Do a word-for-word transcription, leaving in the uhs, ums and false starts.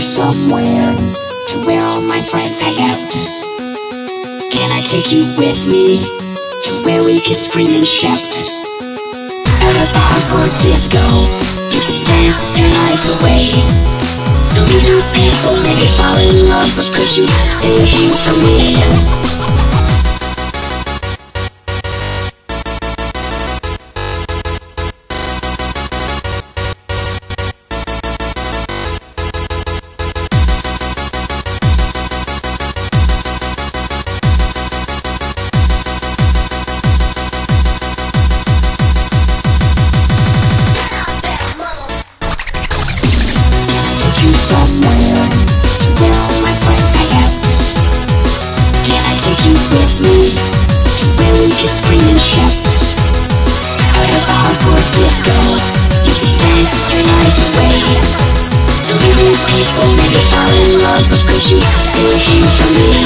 somewhere to where all my friends hang out. Can I take you with me to where we can scream and shout? At a bar or disco, you can dance your night away. No need to people, maybe fall in love, but could you stay here for me? You somewhere to where all my friends hang out. Can I take you with me to where we can scream and shout? At a bar or disco, you can dance your night away. No need to people, maybe fall in love, but could you stay here for me?